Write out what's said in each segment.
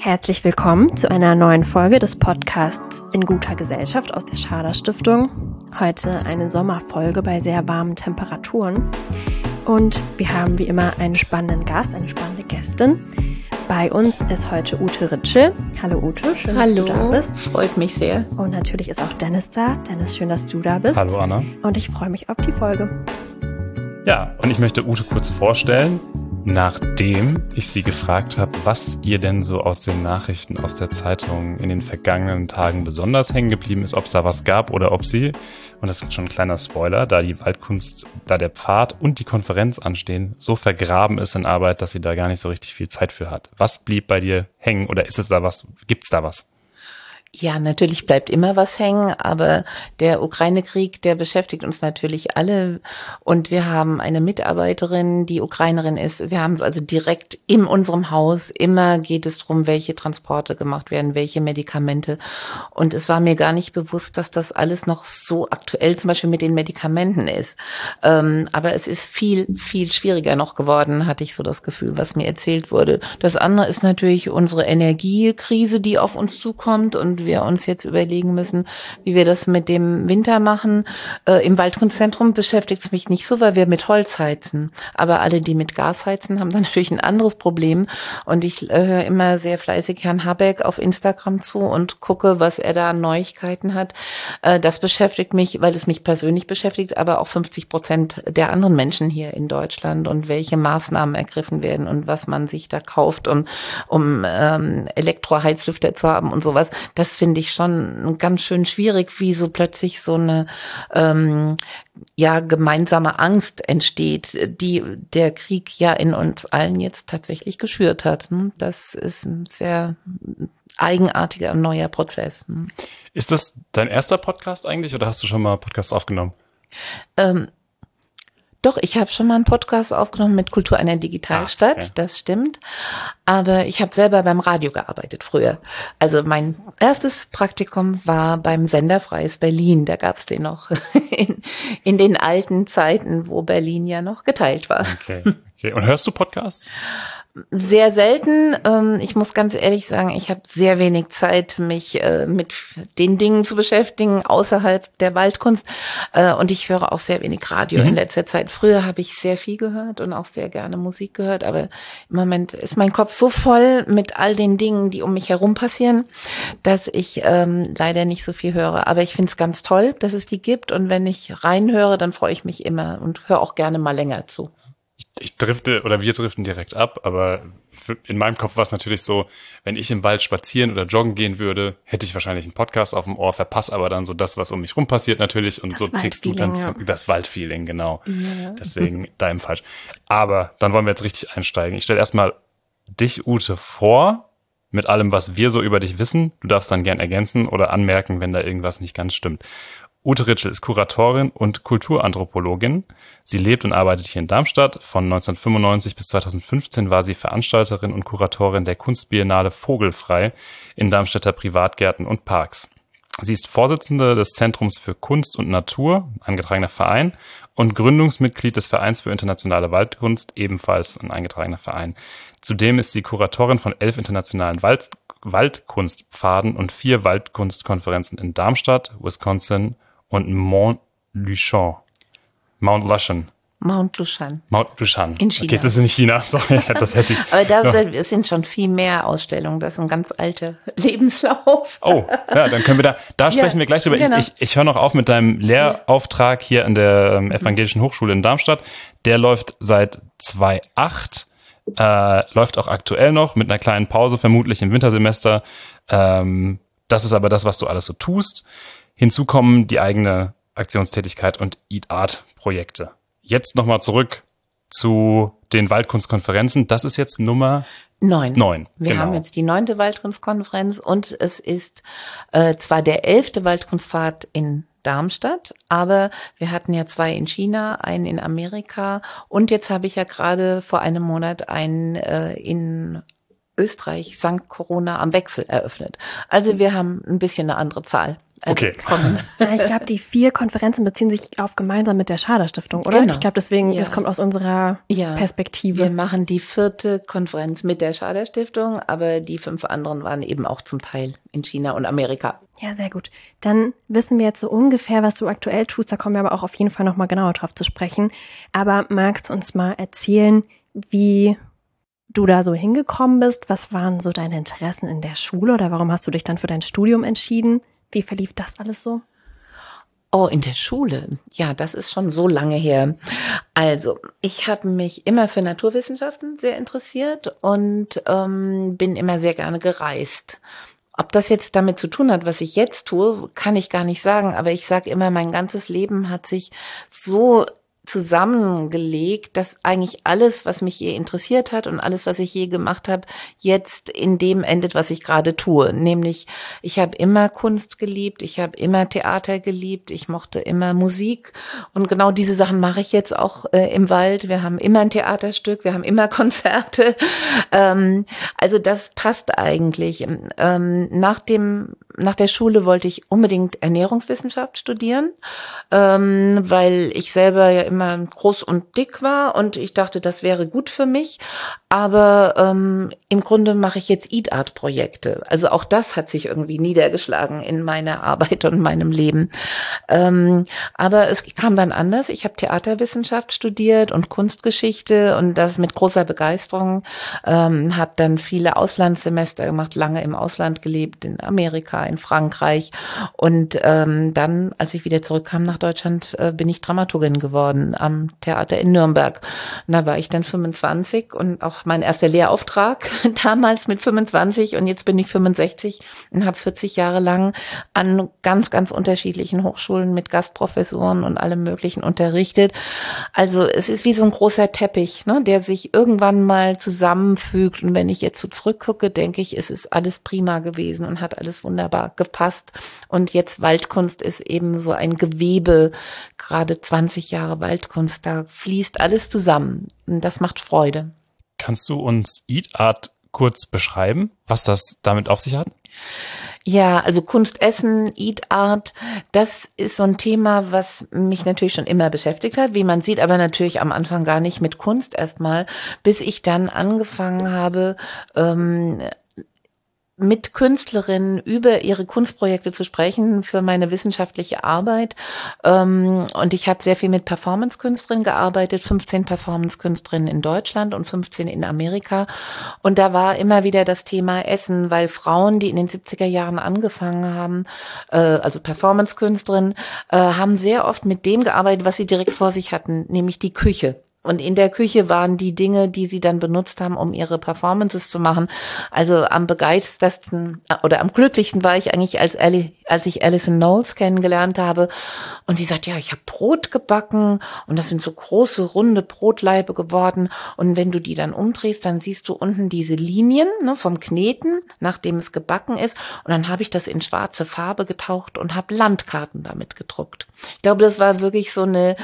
Herzlich willkommen zu einer neuen Folge des Podcasts In guter Gesellschaft aus der Schader Stiftung. Heute eine Sommerfolge bei sehr warmen Temperaturen. Und wir haben wie immer einen spannenden Gast, eine spannende Gästin. Bei uns ist heute Ute Ritschel. Hallo Ute, schön, dass du da bist. Freut mich sehr. Und natürlich ist auch Dennis da. Dennis, schön, dass du da bist. Hallo Anna. Und ich freue mich auf die Folge. Ja, und ich möchte Ute kurz vorstellen, nachdem ich sie gefragt habe, was ihr denn so aus den Nachrichten aus der Zeitung in den vergangenen Tagen besonders hängen geblieben ist, ob es da was gab oder ob sie, und das ist schon ein kleiner Spoiler, da die Waldkunst, da der Pfad und die Konferenz anstehen, so vergraben ist in Arbeit, dass sie da gar nicht so richtig viel Zeit für hat. Was blieb bei dir hängen oder ist es da was, gibt's da was? Ja, natürlich bleibt immer was hängen, aber der Ukraine-Krieg, der beschäftigt uns natürlich alle. Und wir haben eine Mitarbeiterin, die Ukrainerin ist. Wir haben es also direkt in unserem Haus. Immer geht es darum, welche Transporte gemacht werden, welche Medikamente. Und es war mir gar nicht bewusst, dass das alles noch so aktuell zum Beispiel mit den Medikamenten ist. Aber es ist viel, viel schwieriger noch geworden, hatte ich so das Gefühl, was mir erzählt wurde. Das andere ist natürlich unsere Energiekrise, die auf uns zukommt und wir uns jetzt überlegen müssen, wie wir das mit dem Winter machen. Im Waldkunstzentrum beschäftigt es mich nicht so, weil wir mit Holz heizen. Aber alle, die mit Gas heizen, haben dann natürlich ein anderes Problem. Und ich höre immer sehr fleißig Herrn Habeck auf Instagram zu und gucke, was er da an Neuigkeiten hat. Das beschäftigt mich, weil es mich persönlich beschäftigt, aber auch 50% der anderen Menschen hier in Deutschland und welche Maßnahmen ergriffen werden und was man sich da kauft, um Elektroheizlüfter zu haben und sowas. Das finde ich schon ganz schön schwierig, wie so plötzlich so eine gemeinsame Angst entsteht, die der Krieg ja in uns allen jetzt tatsächlich geschürt hat. Das ist ein sehr eigenartiger und neuer Prozess. Ist das dein erster Podcast eigentlich oder hast du schon mal Podcasts aufgenommen? Doch, ich habe schon mal einen Podcast aufgenommen mit Kultur einer Digitalstadt, okay. Das stimmt. Aber ich habe selber beim Radio gearbeitet früher. Also mein erstes Praktikum war beim Sender Freies Berlin. Da gab's den noch in den alten Zeiten, wo Berlin ja noch geteilt war. Okay. Und hörst du Podcasts? Sehr selten. Ich muss ganz ehrlich sagen, ich habe sehr wenig Zeit, mich mit den Dingen zu beschäftigen außerhalb der Waldkunst. Und ich höre auch sehr wenig Radio in letzter Zeit. Früher habe ich sehr viel gehört und auch sehr gerne Musik gehört. Aber im Moment ist mein Kopf so voll mit all den Dingen, die um mich herum passieren, dass ich leider nicht so viel höre. Aber ich finde es ganz toll, dass es die gibt. Und wenn ich reinhöre, dann freue ich mich immer und höre auch gerne mal länger zu. Wir driften direkt ab, aber in meinem Kopf war es natürlich so, wenn ich im Wald spazieren oder joggen gehen würde, hätte ich wahrscheinlich einen Podcast auf dem Ohr, verpasse aber dann so das, was um mich rum passiert natürlich und das so tickst du dann das Waldfeeling, genau. Ja. Deswegen da im falsch. Aber dann wollen wir jetzt richtig einsteigen. Ich stelle erstmal dich, Ute, vor mit allem, was wir so über dich wissen. Du darfst dann gern ergänzen oder anmerken, wenn da irgendwas nicht ganz stimmt. Ute Ritschel ist Kuratorin und Kulturanthropologin. Sie lebt und arbeitet hier in Darmstadt. Von 1995 bis 2015 war sie Veranstalterin und Kuratorin der Kunstbiennale Vogelfrei in Darmstädter Privatgärten und Parks. Sie ist Vorsitzende des Zentrums für Kunst und Natur, eingetragener Verein, und Gründungsmitglied des Vereins für internationale Waldkunst, ebenfalls ein eingetragener Verein. Zudem ist sie Kuratorin von 11 internationalen Waldkunstpfaden und 4 Waldkunstkonferenzen in Darmstadt, Wisconsin und Mount Lushan. In China. Okay, es ist in China. Sorry, das hätte ich. Aber es sind schon viel mehr Ausstellungen. Das ist ein ganz alter Lebenslauf. Oh, ja, dann können wir da sprechen wir gleich drüber. Genau. Ich höre noch auf mit deinem Lehrauftrag hier an der Evangelischen Hochschule in Darmstadt. Der läuft seit 2008. Läuft auch aktuell noch mit einer kleinen Pause, vermutlich im Wintersemester. Das ist aber das, was du alles so tust. Hinzu kommen die eigene Aktionstätigkeit und Eat Art Projekte. Jetzt nochmal zurück zu den Waldkunstkonferenzen. Das ist jetzt Nummer 9. Wir haben jetzt die 9. Waldkunstkonferenz und es ist zwar der 11. Waldkunstpfad in Darmstadt, aber wir hatten ja 2 in China, einen in Amerika und jetzt habe ich ja gerade vor einem Monat einen in Österreich, St. Corona am Wechsel eröffnet. Also wir haben ein bisschen eine andere Zahl kommen. Ja, ich glaube, die 4 Konferenzen beziehen sich auf gemeinsam mit der Schader-Stiftung, oder? Genau. Ich glaube, deswegen, das kommt aus unserer Perspektive. Wir machen die 4. Konferenz mit der Schader-Stiftung, aber die 5 anderen waren eben auch zum Teil in China und Amerika. Ja, sehr gut. Dann wissen wir jetzt so ungefähr, was du aktuell tust. Da kommen wir aber auch auf jeden Fall nochmal genauer drauf zu sprechen. Aber magst du uns mal erzählen, wie du da so hingekommen bist? Was waren so deine Interessen in der Schule oder warum hast du dich dann für dein Studium entschieden? Wie verlief das alles so? Oh, in der Schule. Ja, das ist schon so lange her. Also, ich habe mich immer für Naturwissenschaften sehr interessiert und bin immer sehr gerne gereist. Ob das jetzt damit zu tun hat, was ich jetzt tue, kann ich gar nicht sagen. Aber ich sage immer, mein ganzes Leben hat sich so zusammengelegt, dass eigentlich alles, was mich je interessiert hat und alles, was ich je gemacht habe, jetzt in dem endet, was ich gerade tue. Nämlich, ich habe immer Kunst geliebt, ich habe immer Theater geliebt, ich mochte immer Musik und genau diese Sachen mache ich jetzt auch im Wald. Wir haben immer ein Theaterstück, wir haben immer Konzerte. Also das passt eigentlich. Nach der Schule wollte ich unbedingt Ernährungswissenschaft studieren, weil ich selber ja immer groß und dick war und ich dachte, das wäre gut für mich. Aber im Grunde mache ich jetzt Eat Art Projekte. Also auch das hat sich irgendwie niedergeschlagen in meiner Arbeit und meinem Leben. Aber es kam dann anders. Ich habe Theaterwissenschaft studiert und Kunstgeschichte und das mit großer Begeisterung. Habe dann viele Auslandssemester gemacht, lange im Ausland gelebt, in Amerika, in Frankreich. Und dann, als ich wieder zurückkam nach Deutschland, bin ich Dramaturgin geworden am Theater in Nürnberg. Und da war ich dann 25 und auch mein erster Lehrauftrag damals mit 25 und jetzt bin ich 65 und habe 40 Jahre lang an ganz, ganz unterschiedlichen Hochschulen mit Gastprofessoren und allem Möglichen unterrichtet. Also es ist wie so ein großer Teppich, ne, der sich irgendwann mal zusammenfügt und wenn ich jetzt so zurückgucke, denke ich, es ist alles prima gewesen und hat alles wunderbar gepasst und jetzt Waldkunst ist eben so ein Gewebe, gerade 20 Jahre Waldkunst, da fließt alles zusammen und das macht Freude. Kannst du uns Eat Art kurz beschreiben, was das damit auf sich hat? Ja, also Kunst, Essen, Eat Art, das ist so ein Thema, was mich natürlich schon immer beschäftigt hat, wie man sieht, aber natürlich am Anfang gar nicht mit Kunst erstmal, bis ich dann angefangen habe, mit Künstlerinnen über ihre Kunstprojekte zu sprechen für meine wissenschaftliche Arbeit. Und ich habe sehr viel mit Performance-Künstlerinnen gearbeitet, 15 Performance-Künstlerinnen in Deutschland und 15 in Amerika. Und da war immer wieder das Thema Essen, weil Frauen, die in den 70er Jahren angefangen haben, also Performance-Künstlerinnen, haben sehr oft mit dem gearbeitet, was sie direkt vor sich hatten, nämlich die Küche. Und in der Küche waren die Dinge, die sie dann benutzt haben, um ihre Performances zu machen. Also am begeistertsten oder am glücklichsten war ich eigentlich, als ich Alison Knowles kennengelernt habe. Und sie sagt, ja, ich habe Brot gebacken und das sind so große, runde Brotlaibe geworden. Und wenn du die dann umdrehst, dann siehst du unten diese Linien, ne, vom Kneten, nachdem es gebacken ist. Und dann habe ich das in schwarze Farbe getaucht und habe Landkarten damit gedruckt. Ich glaube, das war wirklich so eine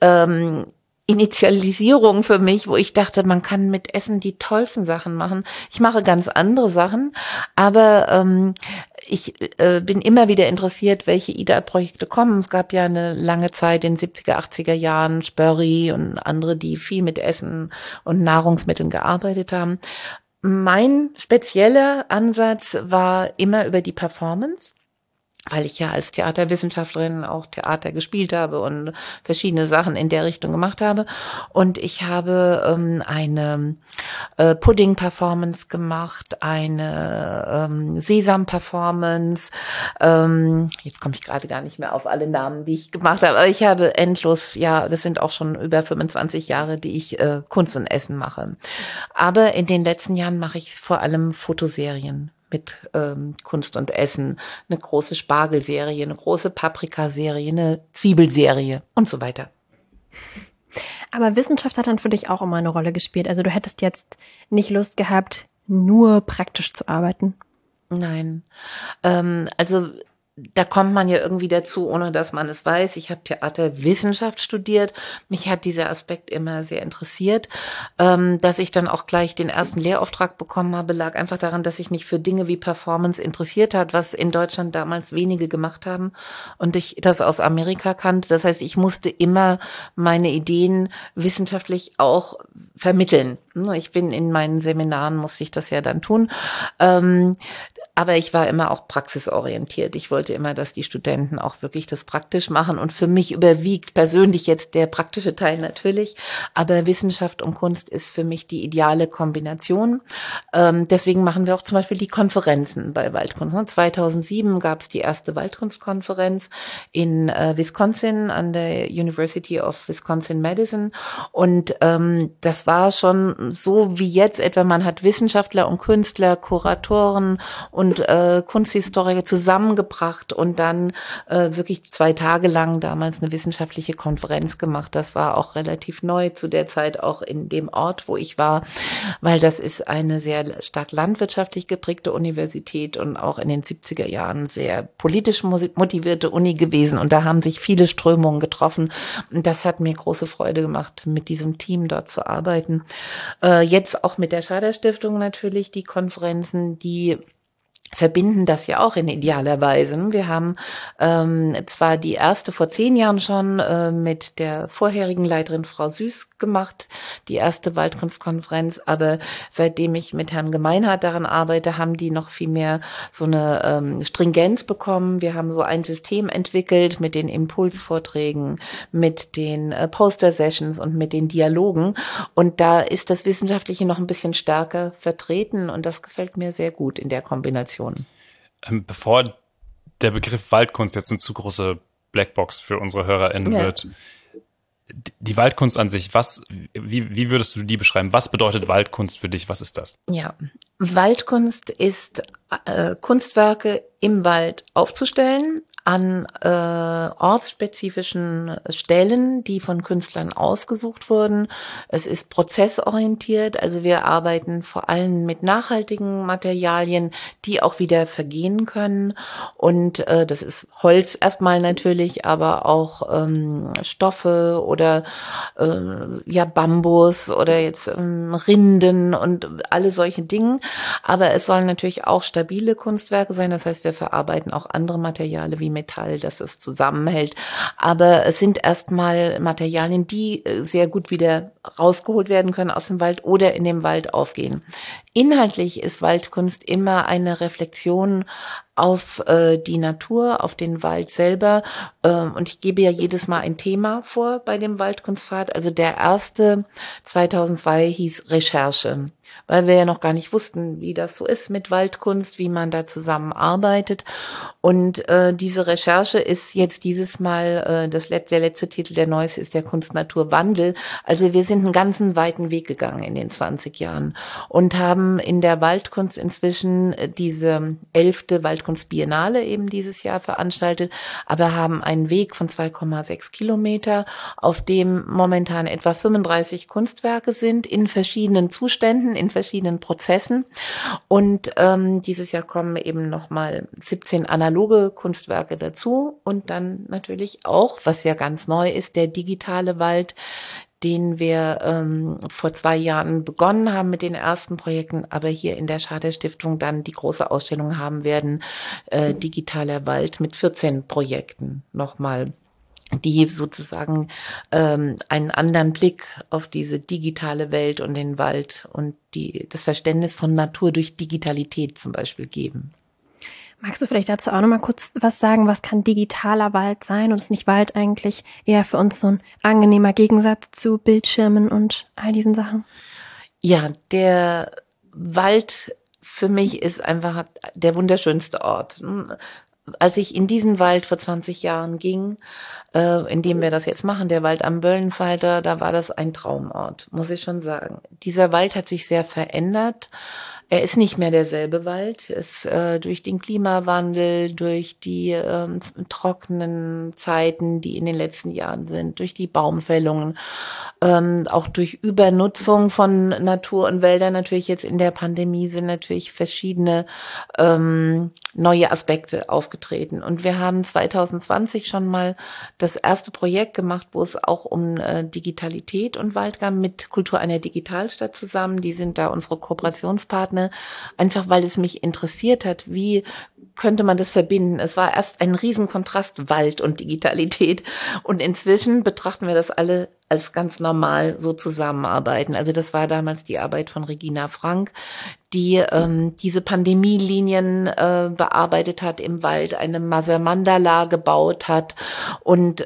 Initialisierung für mich, wo ich dachte, man kann mit Essen die tollsten Sachen machen. Ich mache ganz andere Sachen, aber ich bin immer wieder interessiert, welche Eat Art Projekte kommen. Es gab ja eine lange Zeit in den 70er, 80er Jahren Spörri und andere, die viel mit Essen und Nahrungsmitteln gearbeitet haben. Mein spezieller Ansatz war immer über die Performance, weil ich ja als Theaterwissenschaftlerin auch Theater gespielt habe und verschiedene Sachen in der Richtung gemacht habe. Und ich habe eine Pudding-Performance gemacht, eine Sesam-Performance. Jetzt komme ich gerade gar nicht mehr auf alle Namen, die ich gemacht habe. Aber ich habe endlos, ja, das sind auch schon über 25 Jahre, die ich Kunst und Essen mache. Aber in den letzten Jahren mache ich vor allem Fotoserien mit Kunst und Essen, eine große Spargelserie, eine große Paprikaserie, eine Zwiebelserie und so weiter. Aber Wissenschaft hat dann für dich auch immer eine Rolle gespielt. Also du hättest jetzt nicht Lust gehabt, nur praktisch zu arbeiten? Nein, also da kommt man ja irgendwie dazu, ohne dass man es weiß. Ich habe Theaterwissenschaft studiert. Mich hat dieser Aspekt immer sehr interessiert. Dass ich dann auch gleich den ersten Lehrauftrag bekommen habe, lag einfach daran, dass ich mich für Dinge wie Performance interessiert hat, was in Deutschland damals wenige gemacht haben und ich das aus Amerika kannte. Das heißt, ich musste immer meine Ideen wissenschaftlich auch vermitteln. Ich bin in meinen Seminaren, musste ich das ja dann tun. Aber ich war immer auch praxisorientiert. Ich wollte immer, dass die Studenten auch wirklich das praktisch machen. Und für mich überwiegt persönlich jetzt der praktische Teil natürlich. Aber Wissenschaft und Kunst ist für mich die ideale Kombination. Deswegen machen wir auch zum Beispiel die Konferenzen bei Waldkunst. 2007 gab es die erste Waldkunstkonferenz in Wisconsin an der University of Wisconsin-Madison. Und das war schon so wie jetzt etwa, man hat Wissenschaftler und Künstler, Kuratoren und Kunsthistoriker zusammengebracht und dann wirklich 2 Tage lang damals eine wissenschaftliche Konferenz gemacht. Das war auch relativ neu zu der Zeit, auch in dem Ort, wo ich war, weil das ist eine sehr stark landwirtschaftlich geprägte Universität und auch in den 70er Jahren sehr politisch motivierte Uni gewesen. Und da haben sich viele Strömungen getroffen. Und das hat mir große Freude gemacht, mit diesem Team dort zu arbeiten. Jetzt auch mit der Schader Stiftung natürlich die Konferenzen, die verbinden das ja auch in idealer Weise. Wir haben zwar die erste vor 10 Jahren schon mit der vorherigen Leiterin Frau Süß gemacht, die erste Waldkunstkonferenz, aber seitdem ich mit Herrn Gemeinhardt daran arbeite, haben die noch viel mehr so eine Stringenz bekommen. Wir haben so ein System entwickelt mit den Impulsvorträgen, mit den Poster-Sessions und mit den Dialogen und da ist das Wissenschaftliche noch ein bisschen stärker vertreten und das gefällt mir sehr gut in der Kombination. Bevor der Begriff Waldkunst jetzt eine zu große Blackbox für unsere HörerInnen wird, die Waldkunst an sich, wie würdest du die beschreiben? Was bedeutet Waldkunst für dich? Was ist das? Ja, Waldkunst ist Kunstwerke im Wald aufzustellen, an ortsspezifischen Stellen, die von Künstlern ausgesucht wurden. Es ist prozessorientiert, also wir arbeiten vor allem mit nachhaltigen Materialien, die auch wieder vergehen können. Und das ist Holz erstmal natürlich, aber auch Stoffe oder Bambus oder jetzt Rinden und alle solche Dinge. Aber es sollen natürlich auch stabile Kunstwerke sein. Das heißt, wir verarbeiten auch andere Materialien wie Metall, dass es zusammenhält. Aber es sind erstmal Materialien, die sehr gut wieder rausgeholt werden können aus dem Wald oder in dem Wald aufgehen. Inhaltlich ist Waldkunst immer eine Reflexion auf die Natur, auf den Wald selber. Und ich gebe ja jedes Mal ein Thema vor bei dem Waldkunstpfad. Also der erste 2002 hieß Recherche, weil wir ja noch gar nicht wussten, wie das so ist mit Waldkunst, wie man da zusammenarbeitet. Und diese Recherche ist jetzt dieses Mal, der letzte Titel, der neueste ist der Kunst-Natur-Wandel. Also wir sind einen ganzen weiten Weg gegangen in den 20 Jahren und haben in der Waldkunst inzwischen diese 11. Waldkunstbiennale eben dieses Jahr veranstaltet, aber haben einen Weg von 2,6 Kilometer, auf dem momentan etwa 35 Kunstwerke sind in verschiedenen Zuständen, in verschiedenen Prozessen. Und dieses Jahr kommen eben nochmal 17 analoge Kunstwerke dazu und dann natürlich auch, was ja ganz neu ist, der digitale Wald, den wir vor 2 Jahren begonnen haben mit den ersten Projekten, aber hier in der Schader Stiftung dann die große Ausstellung haben werden, digitaler Wald mit 14 Projekten nochmal, die sozusagen einen anderen Blick auf diese digitale Welt und den Wald und das Verständnis von Natur durch Digitalität zum Beispiel geben. Magst du vielleicht dazu auch noch mal kurz was sagen? Was kann digitaler Wald sein? Und ist nicht Wald eigentlich eher für uns so ein angenehmer Gegensatz zu Bildschirmen und all diesen Sachen? Ja, der Wald für mich ist einfach der wunderschönste Ort. Als ich in diesen Wald vor 20 Jahren ging, in dem wir das jetzt machen, der Wald am Böllenfalter, da war das ein Traumort, muss ich schon sagen. Dieser Wald hat sich sehr verändert. Er ist nicht mehr derselbe Wald. Durch den Klimawandel, durch die trockenen Zeiten, die in den letzten Jahren sind, durch die Baumfällungen, auch durch Übernutzung von Natur und Wäldern natürlich jetzt in der Pandemie sind natürlich verschiedene neue Aspekte aufgetreten. Und wir haben 2020 schon mal das erste Projekt gemacht, wo es auch um Digitalität und Wald ging, mit Kultur einer Digitalstadt zusammen. Die sind da unsere Kooperationspartner, einfach weil es mich interessiert hat, wie könnte man das verbinden. Es war erst ein Riesenkontrast, Wald und Digitalität. Und inzwischen betrachten wir das alle als ganz normal so zusammenarbeiten. Also das war damals die Arbeit von Regina Frank, die diese Pandemielinien bearbeitet hat im Wald, eine Maser-Mandala gebaut hat und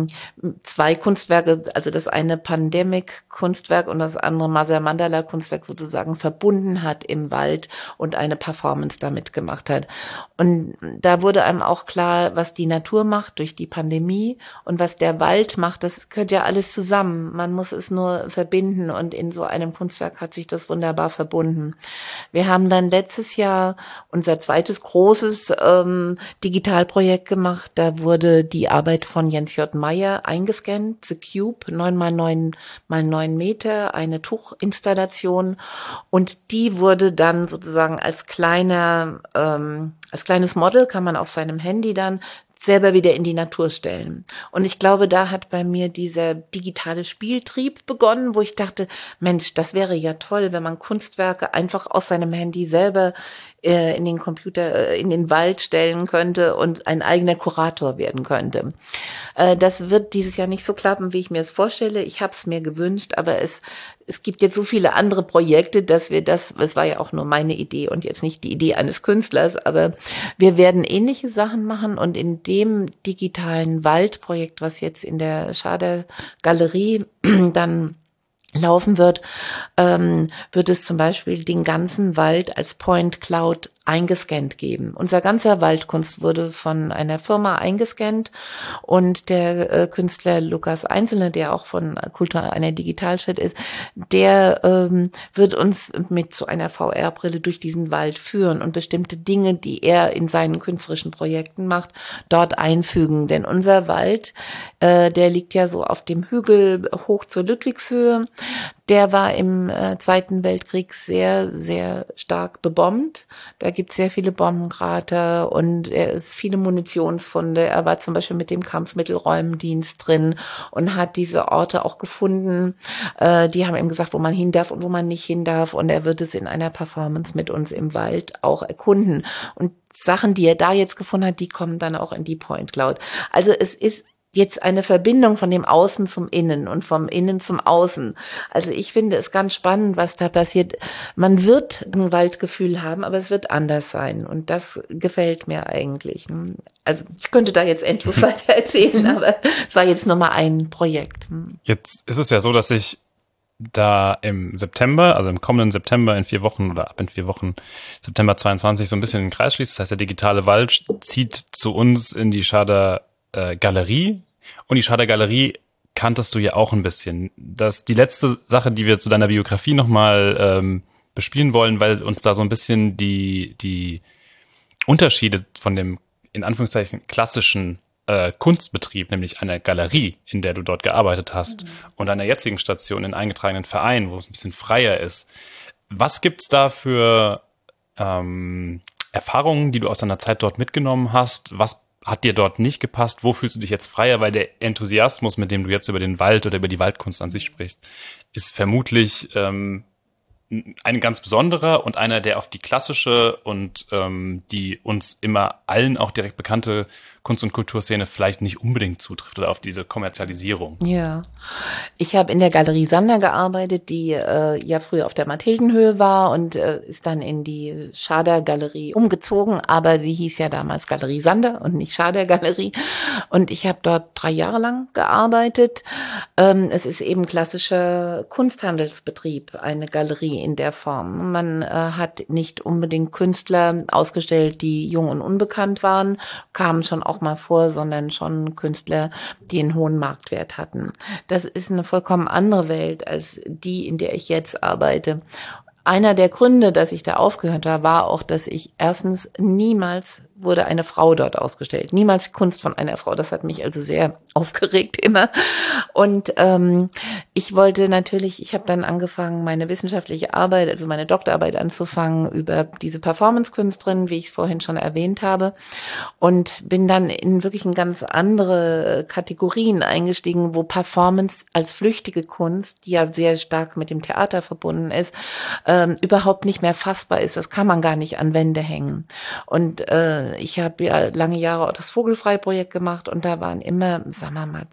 2 Kunstwerke, also das eine Pandemic-Kunstwerk und das andere Maser-Mandala-Kunstwerk sozusagen verbunden hat im Wald und eine Performance damit gemacht hat. Und da wurde einem auch klar, was die Natur macht durch die Pandemie und was der Wald macht, das gehört ja alles zusammen. Man muss es nur verbinden und in so einem Kunstwerk hat sich das wunderbar verbunden. Wir haben dann letztes Jahr unser zweites großes Digitalprojekt gemacht. Da wurde die Arbeit von Jens J. Meyer eingescannt, The Cube, 9x9x9 Meter, eine Tuchinstallation. Und die wurde dann sozusagen als kleines Model, kann man auf seinem Handy dann selber wieder in die Natur stellen. Und ich glaube, da hat bei mir dieser digitale Spieltrieb begonnen, wo ich dachte, Mensch, das wäre ja toll, wenn man Kunstwerke einfach aus seinem Handy selber in den Computer, in den Wald stellen könnte und ein eigener Kurator werden könnte. Das wird dieses Jahr nicht so klappen, wie ich mir es vorstelle. Ich habe es mir gewünscht, aber es gibt jetzt so viele andere Projekte, dass wir es war ja auch nur meine Idee und jetzt nicht die Idee eines Künstlers, aber wir werden ähnliche Sachen machen und in dem digitalen Waldprojekt, was jetzt in der Schader Galerie dann laufen wird es zum Beispiel den ganzen Wald als Point Cloud eingescannt geben. Unser ganzer Waldkunst wurde von einer Firma eingescannt und der Künstler Lukas Einzelne, der auch von Kultur einer Digitalstadt ist, der wird uns mit so einer VR-Brille durch diesen Wald führen und bestimmte Dinge, die er in seinen künstlerischen Projekten macht, dort einfügen. Denn unser Wald, der liegt ja so auf dem Hügel hoch zur Ludwigshöhe. Der war im Zweiten Weltkrieg sehr, sehr stark bebombt. Da gibt es sehr viele Bombenkrater und er ist viele Munitionsfunde. Er war zum Beispiel mit dem Kampfmittelräumdienst drin und hat diese Orte auch gefunden. Die haben ihm gesagt, wo man hin darf und wo man nicht hin darf. Und er wird es in einer Performance mit uns im Wald auch erkunden. Und Sachen, die er da jetzt gefunden hat, die kommen dann auch in die Point Cloud. Also es ist jetzt eine Verbindung von dem Außen zum Innen und vom Innen zum Außen. Also ich finde es ganz spannend, was da passiert. Man wird ein Waldgefühl haben, aber es wird anders sein. Und das gefällt mir eigentlich. Also ich könnte da jetzt endlos weiter erzählen, aber es war jetzt nur mal ein Projekt. Jetzt ist es ja so, dass ich da im September, also im kommenden September in 4 Wochen oder ab in 4 Wochen, September 22, so ein bisschen den Kreis schließt. Das heißt, der digitale Wald zieht zu uns in die Schader Galerie. Und die Schader Galerie kanntest du ja auch ein bisschen. Das ist die letzte Sache, die wir zu deiner Biografie nochmal bespielen wollen, weil uns da so ein bisschen die Unterschiede von dem, in Anführungszeichen, klassischen Kunstbetrieb, nämlich einer Galerie, in der du dort gearbeitet hast, und einer jetzigen Station in eingetragenen Verein, wo es ein bisschen freier ist. Was gibt's da für Erfahrungen, die du aus deiner Zeit dort mitgenommen hast? Was hat dir dort nicht gepasst? Wo fühlst du dich jetzt freier? Weil der Enthusiasmus, mit dem du jetzt über den Wald oder über die Waldkunst an sich sprichst, ist vermutlich ein ganz besonderer und einer, der auf die klassische und die uns immer allen auch direkt bekannte Kunst- und Kulturszene vielleicht nicht unbedingt zutrifft oder auf diese Kommerzialisierung. Ja, ich habe in der Galerie Sander gearbeitet, die ja früher auf der Mathildenhöhe war und ist dann in die Schader Galerie umgezogen, aber die hieß ja damals Galerie Sander und nicht Schader Galerie, und ich habe dort 3 Jahre lang gearbeitet. Es ist eben klassischer Kunsthandelsbetrieb, eine Galerie in der Form. Man hat nicht unbedingt Künstler ausgestellt, die jung und unbekannt waren, kamen schon auch mal vor, sondern schon Künstler, die einen hohen Marktwert hatten. Das ist eine vollkommen andere Welt als die, in der ich jetzt arbeite. einer der Gründe, dass ich da aufgehört habe, war auch, dass ich erstens niemals wurde eine Frau dort ausgestellt. Niemals Kunst von einer Frau. Das hat mich also sehr aufgeregt immer. Und ich wollte natürlich, ich habe dann angefangen, meine wissenschaftliche Arbeit, also meine Doktorarbeit anzufangen über diese Performance-Künstlerin, wie ich es vorhin schon erwähnt habe. Und bin dann in wirklich in ganz andere Kategorien eingestiegen, wo Performance als flüchtige Kunst, die ja sehr stark mit dem Theater verbunden ist, überhaupt nicht mehr fassbar ist. Das kann man gar nicht an Wände hängen. Und ich habe ja lange Jahre auch das Vogelfrei-Projekt gemacht und da waren immer, sagen wir mal,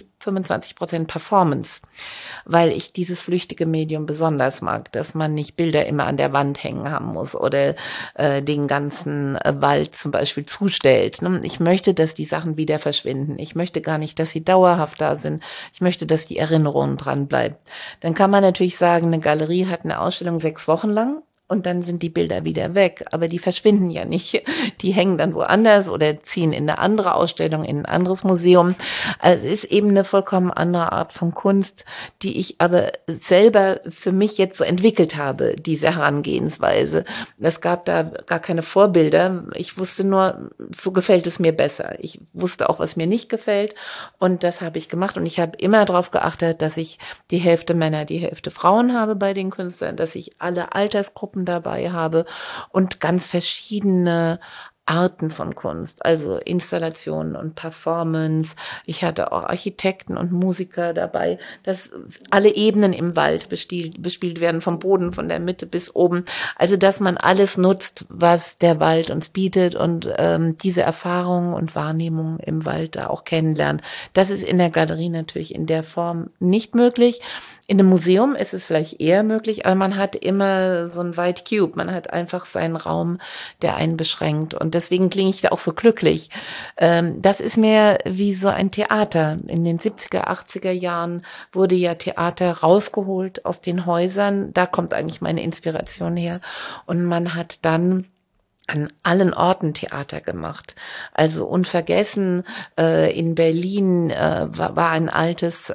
25% Performance, weil ich dieses flüchtige Medium besonders mag, dass man nicht Bilder immer an der Wand hängen haben muss oder den ganzen Wald zum Beispiel zustellt. Ne? Ich möchte, dass die Sachen wieder verschwinden. Ich möchte gar nicht, dass sie dauerhaft da sind. Ich möchte, dass die Erinnerung dran bleibt. Dann kann man natürlich sagen, eine Galerie hat eine Ausstellung 6 Wochen lang. Und dann sind die Bilder wieder weg. Aber die verschwinden ja nicht. Die hängen dann woanders oder ziehen in eine andere Ausstellung, in ein anderes Museum. Also es ist eben eine vollkommen andere Art von Kunst, die ich aber selber für mich jetzt so entwickelt habe, diese Herangehensweise. Es gab da gar keine Vorbilder. Ich wusste nur, so gefällt es mir besser. Ich wusste auch, was mir nicht gefällt. Und das habe ich gemacht. Und ich habe immer darauf geachtet, dass ich die Hälfte Männer, die Hälfte Frauen habe bei den Künstlern, dass ich alle Altersgruppen dabei habe und ganz verschiedene Arten von Kunst, also Installationen und Performance. Ich hatte auch Architekten und Musiker dabei, dass alle Ebenen im Wald bespielt werden, vom Boden, von der Mitte bis oben. Also, dass man alles nutzt, was der Wald uns bietet und diese Erfahrungen und Wahrnehmungen im Wald da auch kennenlernt. Das ist in der Galerie natürlich in der Form nicht möglich. In einem Museum ist es vielleicht eher möglich, aber man hat immer so ein White Cube. Man hat einfach seinen Raum, der einen beschränkt. Und deswegen klinge ich da auch so glücklich. Das ist mehr wie so ein Theater. In den 70er, 80er Jahren wurde ja Theater rausgeholt aus den Häusern. Da kommt eigentlich meine Inspiration her. Und man hat dann an allen Orten Theater gemacht. Also unvergessen, in Berlin war ein altes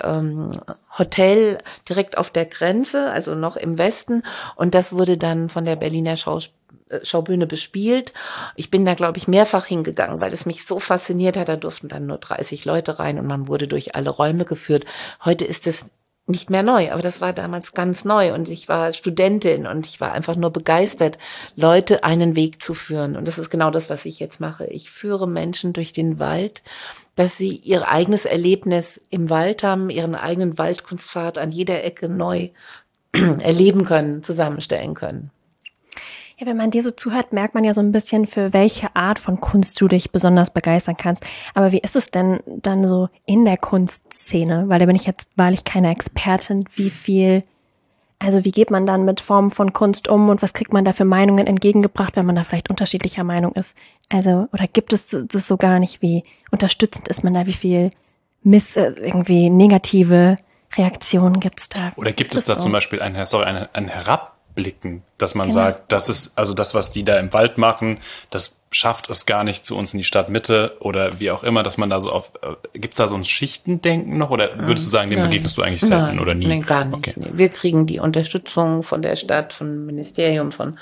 Hotel direkt auf der Grenze, also noch im Westen. Und das wurde dann von der Berliner Schaubühne bespielt. Ich bin da, glaube ich, mehrfach hingegangen, weil es mich so fasziniert hat. Da durften dann nur 30 Leute rein und man wurde durch alle Räume geführt. Heute ist es nicht mehr neu, aber das war damals ganz neu und ich war Studentin und ich war einfach nur begeistert, Leute einen Weg zu führen. Und das ist genau das, was ich jetzt mache. Ich führe Menschen durch den Wald, dass sie ihr eigenes Erlebnis im Wald haben, ihren eigenen Waldkunstpfad an jeder Ecke neu erleben können, zusammenstellen können. Ja, wenn man dir so zuhört, merkt man ja so ein bisschen, für welche Art von Kunst du dich besonders begeistern kannst. Aber wie ist es denn dann so in der Kunstszene? Weil da bin ich jetzt wahrlich keine Expertin. Wie geht man dann mit Formen von Kunst um und was kriegt man da für Meinungen entgegengebracht, wenn man da vielleicht unterschiedlicher Meinung ist? Also, oder gibt es das so gar nicht? Wie unterstützend ist man da? Wie viel irgendwie negative Reaktionen gibt's da? Oder gibt es da zum Beispiel ein Herabblicken, dass man sagt, das ist, also das, was die da im Wald machen, das schafft es gar nicht zu uns in die Stadtmitte oder wie auch immer, dass man da so gibt's da so ein Schichtendenken noch oder würdest du sagen, dem begegnest du eigentlich selten oder nie? Nein, gar nicht. Okay. Nee. Wir kriegen die Unterstützung von der Stadt, vom Ministerium, von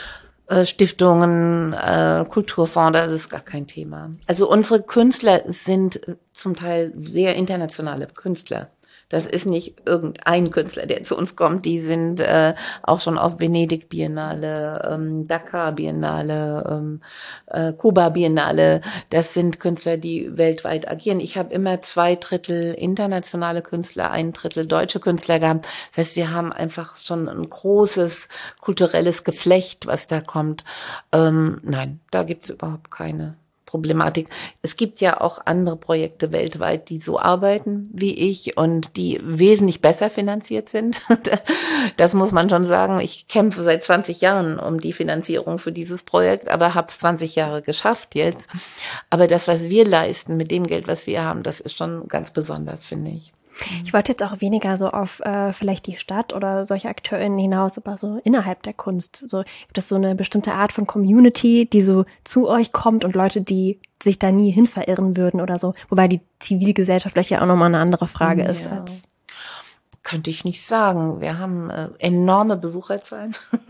Stiftungen, Kulturfonds, das ist gar kein Thema. Also unsere Künstler sind zum Teil sehr internationale Künstler. Das ist nicht irgendein Künstler, der zu uns kommt. Die sind auch schon auf Venedig Biennale, Dakar Biennale, Kuba Biennale. Das sind Künstler, die weltweit agieren. Ich habe immer 2/3 internationale Künstler, 1/3 deutsche Künstler gehabt. Das heißt, wir haben einfach schon ein großes kulturelles Geflecht, was da kommt. Nein, da gibt's überhaupt keine Problematik. Es gibt ja auch andere Projekte weltweit, die so arbeiten wie ich und die wesentlich besser finanziert sind. Das muss man schon sagen. Ich kämpfe seit 20 Jahren um die Finanzierung für dieses Projekt, aber habe es 20 Jahre geschafft jetzt. Aber das, was wir leisten mit dem Geld, was wir haben, das ist schon ganz besonders, finde ich. Ich wollte jetzt auch weniger so auf vielleicht die Stadt oder solche AkteurInnen hinaus, aber so innerhalb der Kunst. So, gibt es so eine bestimmte Art von Community, die so zu euch kommt und Leute, die sich da nie hin verirren würden oder so? Wobei die Zivilgesellschaft vielleicht ja auch nochmal eine andere Frage ist. Könnte ich nicht sagen. Wir haben enorme Besucherzahlen.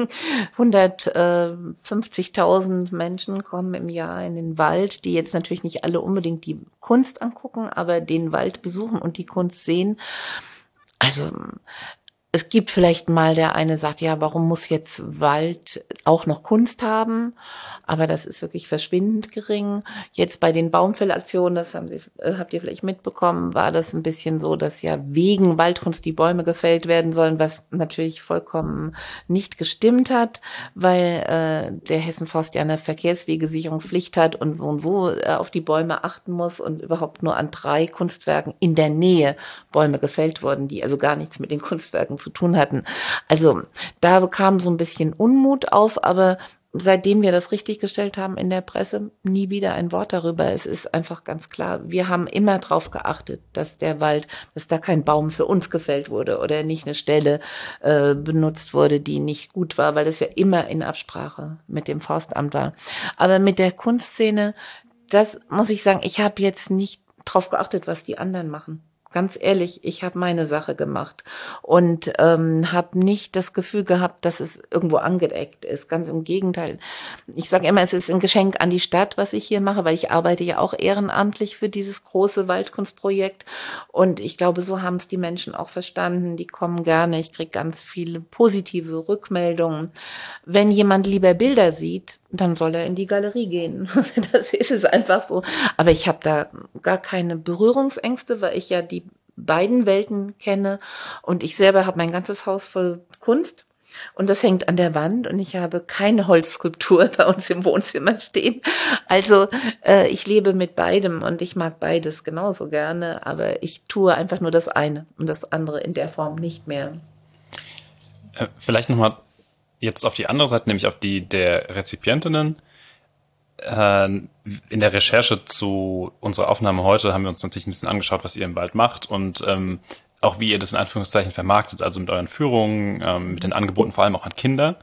150.000 Menschen kommen im Jahr in den Wald, die jetzt natürlich nicht alle unbedingt die Kunst angucken, aber den Wald besuchen und die Kunst sehen. Also es gibt vielleicht mal, der eine sagt, ja, warum muss jetzt Wald auch noch Kunst haben? Aber das ist wirklich verschwindend gering. Jetzt bei den Baumfellaktionen, das habt ihr vielleicht mitbekommen, war das ein bisschen so, dass ja wegen Waldkunst die Bäume gefällt werden sollen, was natürlich vollkommen nicht gestimmt hat, weil der Hessenforst ja eine Verkehrswegesicherungspflicht hat und so auf die Bäume achten muss und überhaupt nur an 3 Kunstwerken in der Nähe Bäume gefällt wurden, die also gar nichts mit den Kunstwerken zu tun hatten. Also da kam so ein bisschen Unmut auf, aber seitdem wir das richtig gestellt haben in der Presse, nie wieder ein Wort darüber. Es ist einfach ganz klar, wir haben immer darauf geachtet, dass der Wald, dass da kein Baum für uns gefällt wurde oder nicht eine Stelle benutzt wurde, die nicht gut war, weil das ja immer in Absprache mit dem Forstamt war. Aber mit der Kunstszene, das muss ich sagen, ich habe jetzt nicht drauf geachtet, was die anderen machen. Ganz ehrlich, ich habe meine Sache gemacht und habe nicht das Gefühl gehabt, dass es irgendwo angeeckt ist. Ganz im Gegenteil. Ich sage immer, es ist ein Geschenk an die Stadt, was ich hier mache, weil ich arbeite ja auch ehrenamtlich für dieses große Waldkunstprojekt. Und ich glaube, so haben es die Menschen auch verstanden. Die kommen gerne. Ich kriege ganz viele positive Rückmeldungen. Wenn jemand lieber Bilder sieht, dann soll er in die Galerie gehen. Das ist es einfach so. Aber ich habe da gar keine Berührungsängste, weil ich ja die beiden Welten kenne. Und ich selber habe mein ganzes Haus voll Kunst. Und das hängt an der Wand. Und ich habe keine Holzskulptur bei uns im Wohnzimmer stehen. Also ich lebe mit beidem und ich mag beides genauso gerne. Aber ich tue einfach nur das eine und das andere in der Form nicht mehr. Vielleicht nochmal jetzt auf die andere Seite, nämlich auf die der Rezipientinnen. In der Recherche zu unserer Aufnahme heute haben wir uns natürlich ein bisschen angeschaut, was ihr im Wald macht und auch wie ihr das in Anführungszeichen vermarktet, also mit euren Führungen, mit den Angeboten vor allem auch an Kinder.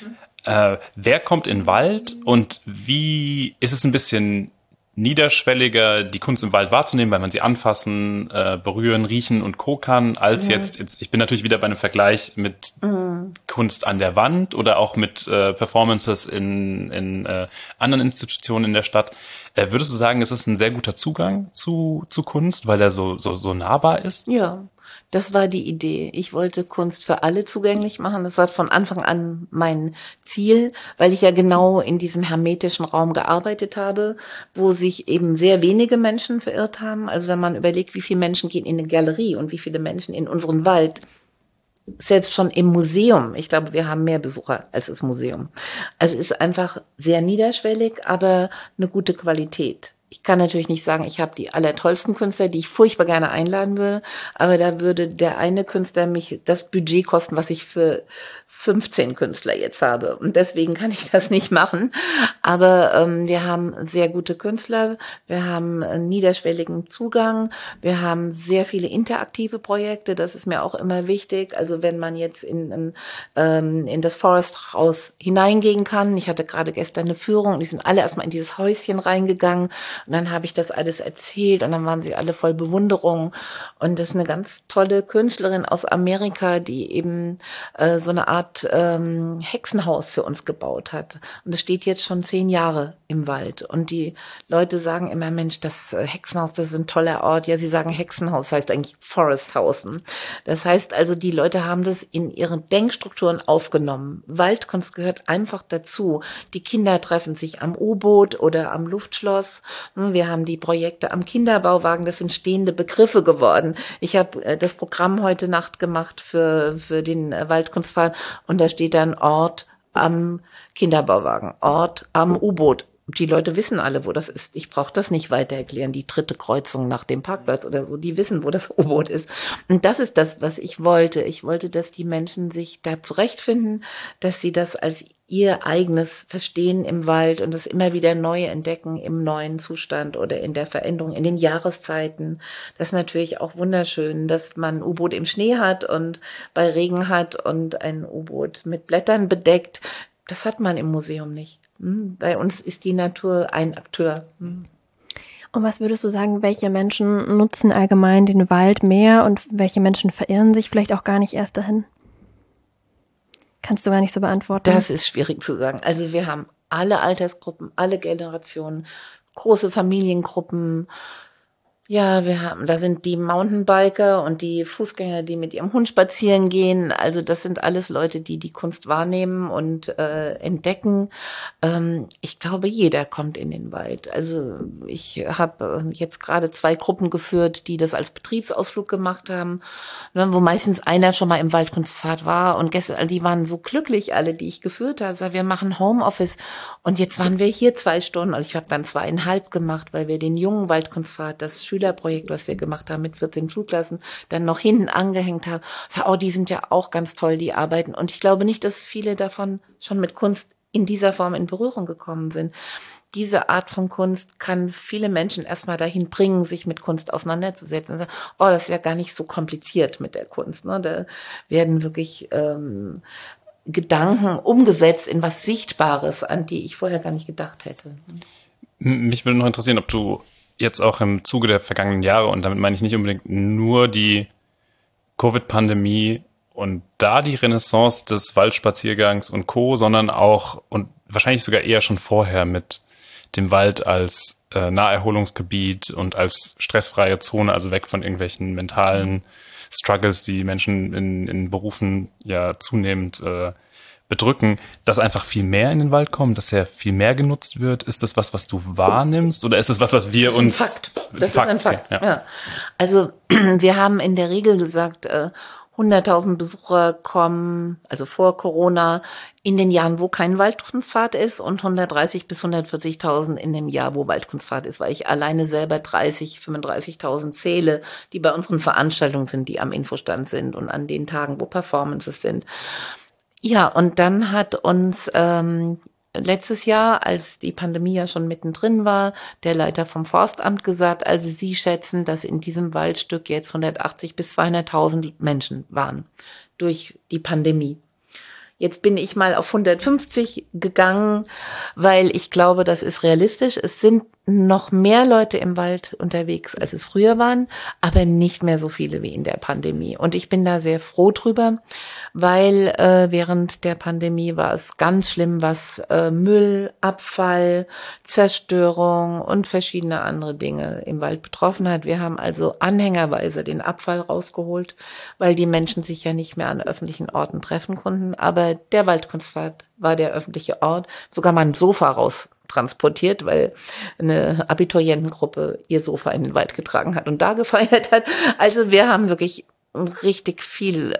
Wer kommt in den Wald und wie ist es ein bisschen niederschwelliger, die Kunst im Wald wahrzunehmen, weil man sie anfassen, berühren, riechen und Co. kann, als jetzt, ich bin natürlich wieder bei einem Vergleich mit Kunst an der Wand oder auch mit Performances in anderen Institutionen in der Stadt. Würdest du sagen, es ist ein sehr guter Zugang zu Kunst, weil er so nahbar ist? Ja, das war die Idee. Ich wollte Kunst für alle zugänglich machen. Das war von Anfang an mein Ziel, weil ich ja genau in diesem hermetischen Raum gearbeitet habe, wo sich eben sehr wenige Menschen verirrt haben. Also wenn man überlegt, wie viele Menschen gehen in eine Galerie und wie viele Menschen in unseren Wald, selbst schon im Museum. Ich glaube, wir haben mehr Besucher als das Museum. Also es ist einfach sehr niederschwellig, aber eine gute Qualität. Ich kann natürlich nicht sagen, ich habe die allertollsten Künstler, die ich furchtbar gerne einladen würde, aber da würde der eine Künstler mich das Budget kosten, was ich für 15 Künstler jetzt habe. Und deswegen kann ich das nicht machen. Aber wir haben sehr gute Künstler, wir haben einen niederschwelligen Zugang, wir haben sehr viele interaktive Projekte, das ist mir auch immer wichtig. Also wenn man jetzt in das Forest House hineingehen kann, ich hatte gerade gestern eine Führung, die sind alle erstmal in dieses Häuschen reingegangen und dann habe ich das alles erzählt und dann waren sie alle voll Bewunderung. Und das ist eine ganz tolle Künstlerin aus Amerika, die eben so eine Art Hexenhaus für uns gebaut hat. Und es steht jetzt schon 10 Jahre im Wald. Und die Leute sagen immer, Mensch, das Hexenhaus, das ist ein toller Ort. Ja, sie sagen Hexenhaus, das heißt eigentlich Forest House. Das heißt also, die Leute haben das in ihre Denkstrukturen aufgenommen. Waldkunst gehört einfach dazu. Die Kinder treffen sich am U-Boot oder am Luftschloss. Wir haben die Projekte am Kinderbauwagen. Das sind stehende Begriffe geworden. Ich habe das Programm heute Nacht gemacht für den Waldkunstfall. Und da steht dann Ort am Kinderbauwagen, Ort am U-Boot. Die Leute wissen alle, wo das ist. Ich brauche das nicht weiter erklären. Die 3. Kreuzung nach dem Parkplatz oder so, die wissen, wo das U-Boot ist. Und das ist das, was ich wollte. Ich wollte, dass die Menschen sich da zurechtfinden, dass sie das als ihr eigenes verstehen im Wald und das immer wieder neu entdecken im neuen Zustand oder in der Veränderung, in den Jahreszeiten. Das ist natürlich auch wunderschön, dass man ein U-Boot im Schnee hat und bei Regen hat und ein U-Boot mit Blättern bedeckt. Das hat man im Museum nicht. Bei uns ist die Natur ein Akteur. Und was würdest du sagen, welche Menschen nutzen allgemein den Wald mehr und welche Menschen verirren sich vielleicht auch gar nicht erst dahin? Kannst du gar nicht so beantworten. Das ist schwierig zu sagen. Also wir haben alle Altersgruppen, alle Generationen, große Familiengruppen. Ja, da sind die Mountainbiker und die Fußgänger, die mit ihrem Hund spazieren gehen. Also das sind alles Leute, die die Kunst wahrnehmen und entdecken. Ich glaube, jeder kommt in den Wald. Also ich habe jetzt gerade 2 Gruppen geführt, die das als Betriebsausflug gemacht haben, wo meistens einer schon mal im Waldkunstpfad war. Und gestern, die waren so glücklich, alle, die ich geführt habe. Sag, wir machen Homeoffice. Und jetzt waren wir hier 2 Stunden. Also ich habe dann 2,5 gemacht, weil wir den jungen Waldkunstpfad, das Schülerprojekt, was wir gemacht haben mit 14 Schulklassen, dann noch hinten angehängt haben. Sag, oh, die sind ja auch ganz toll, die arbeiten. Und ich glaube nicht, dass viele davon schon mit Kunst in dieser Form in Berührung gekommen sind. Diese Art von Kunst kann viele Menschen erstmal dahin bringen, sich mit Kunst auseinanderzusetzen und sagen, oh, das ist ja gar nicht so kompliziert mit der Kunst. Ne? Da werden wirklich Gedanken umgesetzt in was Sichtbares, an die ich vorher gar nicht gedacht hätte. Mich würde noch interessieren, ob du jetzt auch im Zuge der vergangenen Jahre, und damit meine ich nicht unbedingt nur die Covid-Pandemie und da die Renaissance des Waldspaziergangs und Co., sondern auch und wahrscheinlich sogar eher schon vorher mit dem Wald als Naherholungsgebiet und als stressfreie Zone, also weg von irgendwelchen mentalen Struggles, die Menschen in Berufen ja zunehmend bedrücken, dass einfach viel mehr in den Wald kommt, dass er viel mehr genutzt wird? Ist das was du wahrnimmst oder ist das was wir uns... Das ist ein Fakt. Das ist ein Fakt, ja. Also wir haben in der Regel gesagt, 100.000 Besucher kommen, also vor Corona, in den Jahren, wo kein Waldkunstpfad ist und 130.000 bis 140.000 in dem Jahr, wo Waldkunstpfad ist, weil ich alleine selber 35.000 zähle, die bei unseren Veranstaltungen sind, die am Infostand sind und an den Tagen, wo Performances sind. Ja, und dann hat uns letztes Jahr, als die Pandemie ja schon mittendrin war, der Leiter vom Forstamt gesagt, also Sie schätzen, dass in diesem Waldstück jetzt 180.000 bis 200.000 Menschen waren durch die Pandemie. Jetzt bin ich mal auf 150 gegangen, weil ich glaube, das ist realistisch. Es sind noch mehr Leute im Wald unterwegs, als es früher waren, aber nicht mehr so viele wie in der Pandemie. Und ich bin da sehr froh drüber, weil während der Pandemie war es ganz schlimm, was Müll, Abfall, Zerstörung und verschiedene andere Dinge im Wald betroffen hat. Wir haben also anhängerweise den Abfall rausgeholt, weil die Menschen sich ja nicht mehr an öffentlichen Orten treffen konnten. Aber der Waldkunstpfad war der öffentliche Ort, sogar mal ein Sofa raus transportiert, weil eine Abiturientengruppe ihr Sofa in den Wald getragen hat und da gefeiert hat. Also wir haben wirklich richtig viel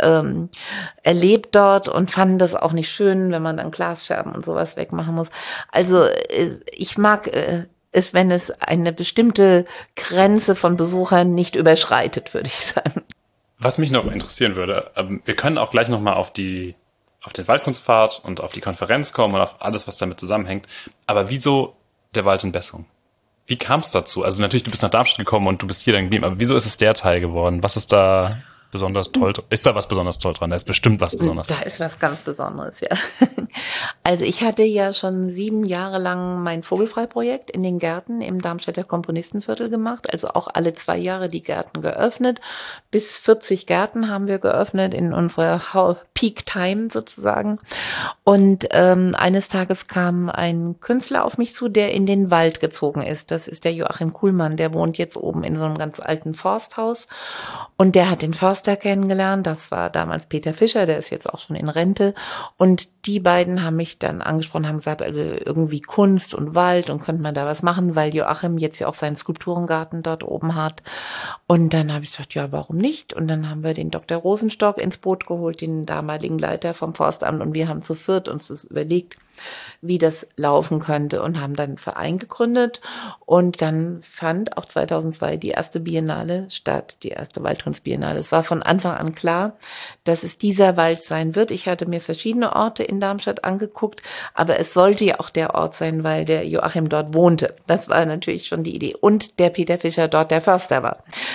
erlebt dort und fanden das auch nicht schön, wenn man dann Glasscherben und sowas wegmachen muss. Also ich mag es, wenn es eine bestimmte Grenze von Besuchern nicht überschreitet, würde ich sagen. Was mich noch interessieren würde, wir können auch gleich nochmal auf den Waldkunstpfad und auf die Konferenz kommen und auf alles, was damit zusammenhängt. Aber wieso der Wald in Bessung? Wie kam es dazu? Also natürlich, du bist nach Darmstadt gekommen und du bist hier dann geblieben, aber wieso ist es der Teil geworden? Was ist da besonders toll? Ist da was besonders toll dran? Da ist bestimmt was Besonderes dran. Da ist was ganz Besonderes, ja. Also ich hatte ja schon 7 Jahre lang mein Vogelfrei-Projekt in den Gärten im Darmstädter Komponistenviertel gemacht. Also auch alle 2 Jahre die Gärten geöffnet. Bis 40 Gärten haben wir geöffnet in unserer Peak Time sozusagen. Und eines Tages kam ein Künstler auf mich zu, der in den Wald gezogen ist. Das ist der Joachim Kuhlmann. Der wohnt jetzt oben in so einem ganz alten Forsthaus. Und der hat den Förster kennengelernt. Das war damals Peter Fischer, der ist jetzt auch schon in Rente. Und die beiden haben mich dann angesprochen, haben gesagt, also irgendwie Kunst und Wald und könnte man da was machen, weil Joachim jetzt ja auch seinen Skulpturengarten dort oben hat. Und dann habe ich gesagt, ja, warum nicht? Und dann haben wir den Dr. Rosenstock ins Boot geholt, den damaligen Leiter vom Forstamt, und wir haben zu viert uns das überlegt, wie das laufen könnte, und haben dann einen Verein gegründet. Und dann fand auch 2002 die erste Biennale statt, die erste Waldkunstbiennale. Es war von Anfang an klar, dass es dieser Wald sein wird. Ich hatte mir verschiedene Orte in Darmstadt angeguckt, aber es sollte ja auch der Ort sein, weil der Joachim dort wohnte. Das war natürlich schon die Idee. Und der Peter Fischer dort der Förster war.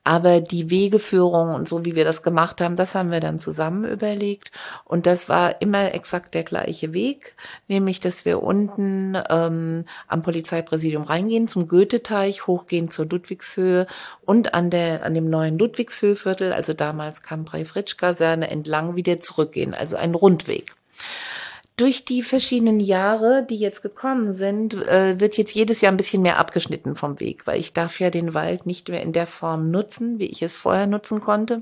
Aber die Wegeführung und so, wie wir das gemacht haben, das haben wir dann zusammen überlegt. Und das war immer exakt der gleiche Weg, nämlich, dass wir unten am Polizeipräsidium reingehen, zum Goetheteich, hochgehen zur Ludwigshöhe und an dem neuen Ludwigshöhviertel, also damals Cambrai-Fritsch-Kaserne, entlang wieder zurückgehen, also ein Rundweg. Durch die verschiedenen Jahre, die jetzt gekommen sind, wird jetzt jedes Jahr ein bisschen mehr abgeschnitten vom Weg, weil ich darf ja den Wald nicht mehr in der Form nutzen, wie ich es vorher nutzen konnte.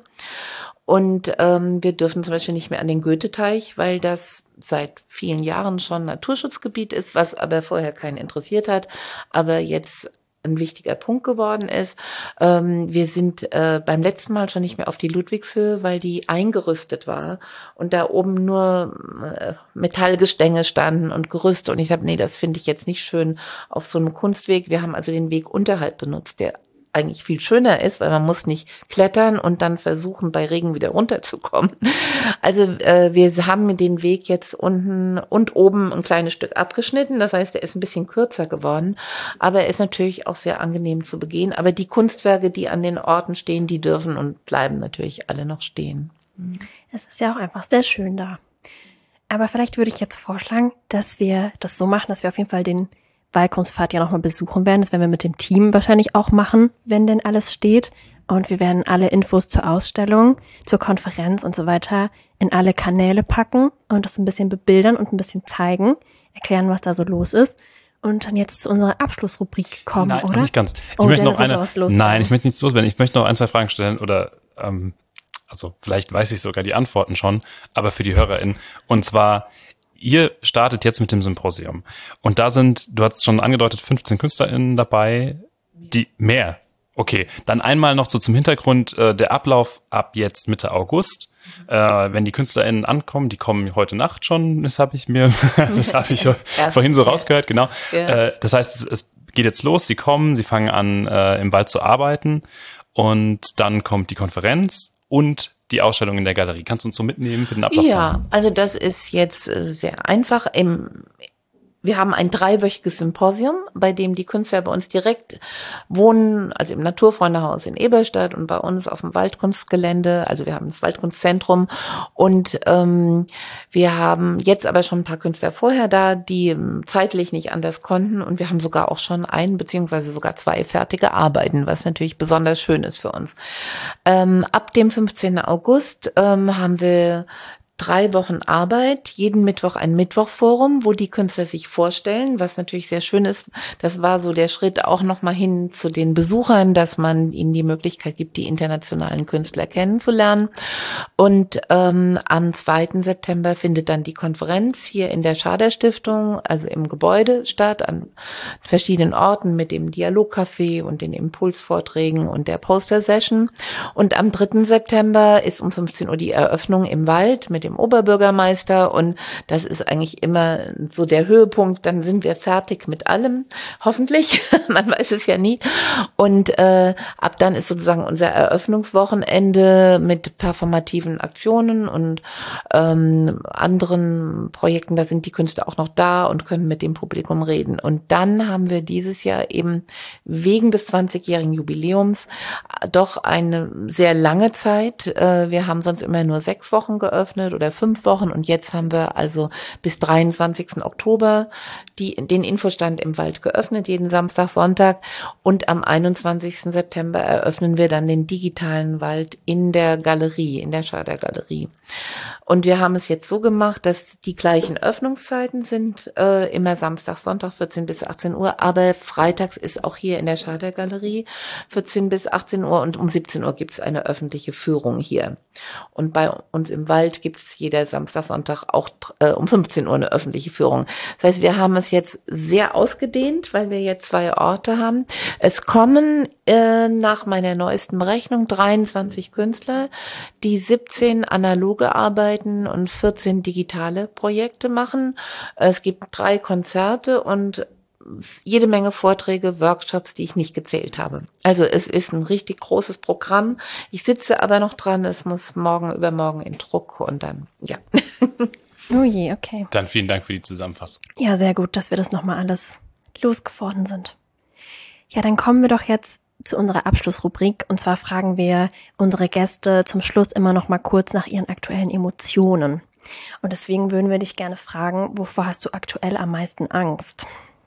Und wir dürfen zum Beispiel nicht mehr an den Goetheteich, weil das seit vielen Jahren schon Naturschutzgebiet ist, was aber vorher keinen interessiert hat, aber jetzt ein wichtiger Punkt geworden ist. Wir sind beim letzten Mal schon nicht mehr auf die Ludwigshöhe, weil die eingerüstet war und da oben nur Metallgestänge standen und Gerüste. Und ich habe, nee, das finde ich jetzt nicht schön auf so einem Kunstweg. Wir haben also den Weg unterhalb benutzt, der eigentlich viel schöner ist, weil man muss nicht klettern und dann versuchen, bei Regen wieder runterzukommen. Also wir haben den Weg jetzt unten und oben ein kleines Stück abgeschnitten. Das heißt, er ist ein bisschen kürzer geworden, aber er ist natürlich auch sehr angenehm zu begehen. Aber die Kunstwerke, die an den Orten stehen, die dürfen und bleiben natürlich alle noch stehen. Es ist ja auch einfach sehr schön da. Aber vielleicht würde ich jetzt vorschlagen, dass wir das so machen, dass wir auf jeden Fall den Waldkunstfahrt ja nochmal besuchen werden. Das werden wir mit dem Team wahrscheinlich auch machen, wenn denn alles steht. Und wir werden alle Infos zur Ausstellung, zur Konferenz und so weiter in alle Kanäle packen und das ein bisschen bebildern und ein bisschen zeigen, erklären, was da so los ist. Und dann jetzt zu unserer Abschlussrubrik kommen, Nein, oder? nicht ganz. Ich möchte noch ich möchte nichts loswerden. Ich möchte noch ein, zwei Fragen stellen oder also vielleicht weiß ich sogar die Antworten schon, aber für die HörerInnen. Und zwar, ihr startet jetzt mit dem Symposium. Und da sind, du hast schon angedeutet, 15 KünstlerInnen dabei. Die mehr. Okay, dann einmal noch so zum Hintergrund, der Ablauf ab jetzt Mitte August. Wenn die KünstlerInnen ankommen, die kommen heute Nacht schon, das habe ich vorhin so rausgehört, genau. Ja. Das heißt, es geht jetzt los, sie kommen, sie fangen an, im Wald zu arbeiten und dann kommt die Konferenz und die Ausstellung in der Galerie. Kannst du uns so mitnehmen für den Ablauf? Ja, also das ist jetzt sehr einfach. Wir haben ein 3-wöchiges Symposium, bei dem die Künstler bei uns direkt wohnen, also im Naturfreundehaus in Eberstadt und bei uns auf dem Waldkunstgelände. Also wir haben das Waldkunstzentrum und wir haben jetzt aber schon ein paar Künstler vorher da, die zeitlich nicht anders konnten und wir haben sogar auch schon 1 beziehungsweise sogar 2 fertige Arbeiten, was natürlich besonders schön ist für uns. Ab dem 15. August haben wir 3 Wochen Arbeit, jeden Mittwoch ein Mittwochsforum, wo die Künstler sich vorstellen, was natürlich sehr schön ist. Das war so der Schritt auch nochmal hin zu den Besuchern, dass man ihnen die Möglichkeit gibt, die internationalen Künstler kennenzulernen. Und am 2. September findet dann die Konferenz hier in der Schader-Stiftung, also im Gebäude statt, an verschiedenen Orten mit dem Dialogcafé und den Impulsvorträgen und der Poster-Session. Und am 3. September ist um 15 Uhr die Eröffnung im Wald mit dem Oberbürgermeister und das ist eigentlich immer so der Höhepunkt. Dann sind wir fertig mit allem, hoffentlich. Man weiß es ja nie. Und ab dann ist sozusagen unser Eröffnungswochenende mit performativen Aktionen und anderen Projekten. Da sind die Künstler auch noch da und können mit dem Publikum reden. Und dann haben wir dieses Jahr eben wegen des 20-jährigen Jubiläums doch eine sehr lange Zeit. Wir haben sonst immer nur 6 Wochen geöffnet oder 5 Wochen und jetzt haben wir also bis 23. Oktober den Infostand im Wald geöffnet, jeden Samstag, Sonntag und am 21. September eröffnen wir dann den digitalen Wald in der Galerie, in der Schader-Galerie. Und wir haben es jetzt so gemacht, dass die gleichen Öffnungszeiten sind, immer Samstag, Sonntag 14 bis 18 Uhr, aber freitags ist auch hier in der Schader-Galerie 14 bis 18 Uhr und um 17 Uhr gibt es eine öffentliche Führung hier. Und bei uns im Wald gibt es jeder Samstag, Sonntag auch um 15 Uhr eine öffentliche Führung. Das heißt, wir haben es jetzt sehr ausgedehnt, weil wir jetzt 2 Orte haben. Es kommen nach meiner neuesten Berechnung 23 Künstler, die 17 analoge Arbeiten und 14 digitale Projekte machen. Es gibt 3 Konzerte und jede Menge Vorträge, Workshops, die ich nicht gezählt habe. Also es ist ein richtig großes Programm. Ich sitze aber noch dran. Es muss morgen, übermorgen in Druck und dann, ja. Oh je, okay. Dann vielen Dank für die Zusammenfassung. Ja, sehr gut, dass wir das nochmal alles losgeworden sind. Ja, dann kommen wir doch jetzt zu unserer Abschlussrubrik. Und zwar fragen wir unsere Gäste zum Schluss immer noch mal kurz nach ihren aktuellen Emotionen. Und deswegen würden wir dich gerne fragen, wovor hast du aktuell am meisten Angst?